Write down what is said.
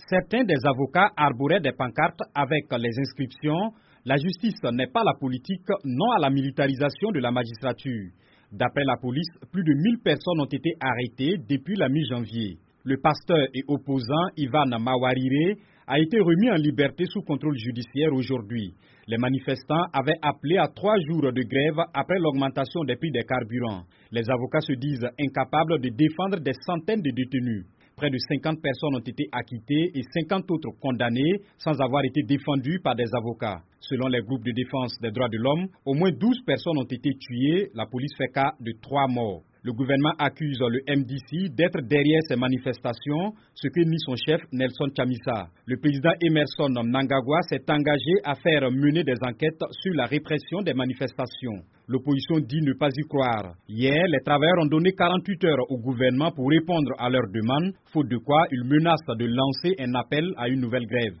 Certains des avocats arboraient des pancartes avec les inscriptions « La justice n'est pas la politique, non à la militarisation de la magistrature ». D'après la police, plus de 1000 personnes ont été arrêtées depuis la mi-janvier. Le pasteur et opposant Ivan Mawarire a été remis en liberté sous contrôle judiciaire aujourd'hui. Les manifestants avaient appelé à 3 jours de grève après l'augmentation des prix des carburants. Les avocats se disent incapables de défendre des centaines de détenus. Près de 50 personnes ont été acquittées et 50 autres condamnées sans avoir été défendues par des avocats. Selon les groupes de défense des droits de l'homme, au moins 12 personnes ont été tuées. La police fait cas de 3 morts. Le gouvernement accuse le MDC d'être derrière ces manifestations, ce que nie son chef Nelson Chamisa. Le président Emerson Mnangagwa s'est engagé à faire mener des enquêtes sur la répression des manifestations. L'opposition dit ne pas y croire. Hier, les travailleurs ont donné 48 heures au gouvernement pour répondre à leurs demandes, faute de quoi ils menacent de lancer un appel à une nouvelle grève.